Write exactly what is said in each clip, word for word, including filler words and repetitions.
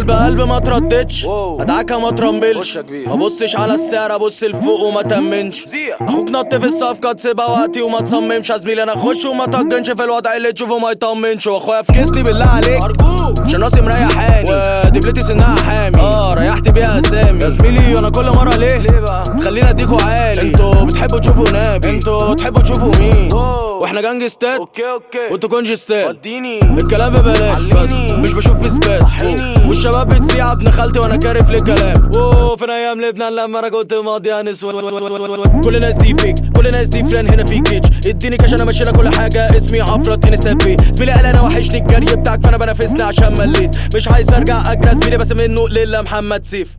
ادخل بقلب ما ترددش، ادعكها ما ترمبلش، ما بصش على السعر ابص لفوق وما تمنش. اخوك نط في الصفقه تسيبها وقتي وما تصممش، يا زميلي انا اخش وما طجنش في الوضع اللي تشوفه ما يطمنش. واخويا في كيسني بالله عليك عشان راسي مريحاني ودبلتي سنها حامي، اه ريحت بيها اسامي. يا زميلي انا كل مره ليه ليه بقى خلينا اديكوا عالي، انتوا بتحبوا تشوفوا نبي، انتوا تحبوا تشوفوا مين، واحنا جانجستات اوكي اوكي وانتوا كونجستات. وديني الكلام ببلاش بس مش بشوف في سبات، والشباب بتسيع ابن خالتي وانا كارف للكلام. اوه فين ايام لبنان لما انا كنت ماضي انسود. كل الناس دي فيك، كل الناس دي فران هنا في كيتش، اديني كاش انا ماشي كل حاجه. اسمي عفرت انسابي زميلي قال انا وحشني الجري بتاعك فانا بنافسني عشان مليت، مش عايز ارجع اجرى زميلي بس منه لله محمد سيف.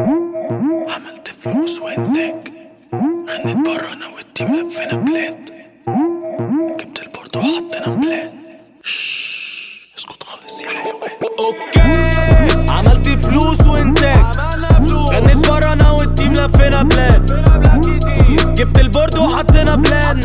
عملت فلوس وانتاج، غنيت برا انا والتيم لفينا بلاد، جبت البورد وحطينا بلان. شش اسكت خالص يا حيوان. اوكي عملت فلوس وانتاج، غنيت برا انا والتيم لفينا بلاد، جبت البورد وحطينا بلان.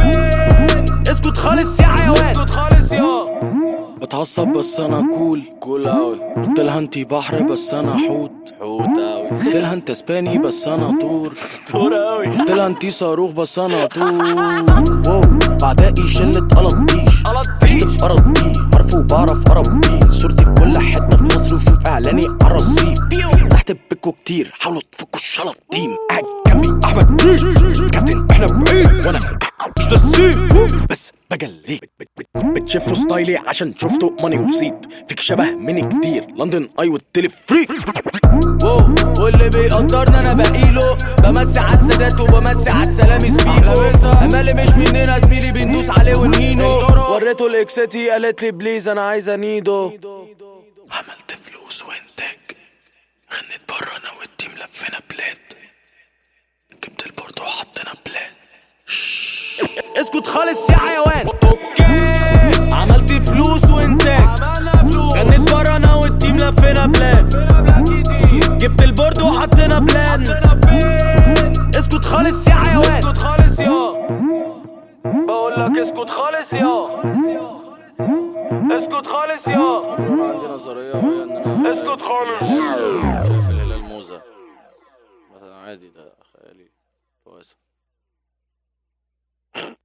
اسكت خالص يا حيوان، اسكت خالص يا. بتعصب بس انا كول كول اوي، قلتلها انتي بحر بس انا حوت حوت اوي، قلتلها انت اسباني بس انا طور طور اوي، قلتلها انتي صاروخ بس انا طور. واو بعدائي شلة قلطيش قلطيش ارضي عارفه وبعرف اربي، صورتي في كل حتة في مصر وشوف اعلاني على الرصيف. تحت بكوا كتير حاولوا تفكوا الشلاطين، قاعد جنبي احمد كابتن احنا بعيد وانا مش نسيت بس بجليك. بتشوفوا ستايلي عشان شفتوا ماني وزيت، فيك شبه مني كتير لندن اي والتلي فري. واو واللي بيقدرنا انا بقيله، بمسي على السادات وبمسي على السلامي سبيكو. امالي مش مننا زميلي بندوس عليه ونهينه، وريته الاكساتي قالت لي بليز انا عايزه نيدو. عملت فلوس وانتاج، غنيت برا انا والتيم لفينا بلاد، جبت البورد وحطينا بلان. اسكت خالص يا حيوان. اوكي عملت فلوس وانتاج، غنيت برا انا والتيم لفينا بلان، جبت البورد وحطينا بلان. اسكت خالص يا حيوان، اسكت خالص يا. بقولك اسكت خالص يا، اسكت خالص يا. انا عندي نظريه وهي ان انا اسكت خالص. شايف الهلال موزه مثلا عادي، ده خيالي كويس.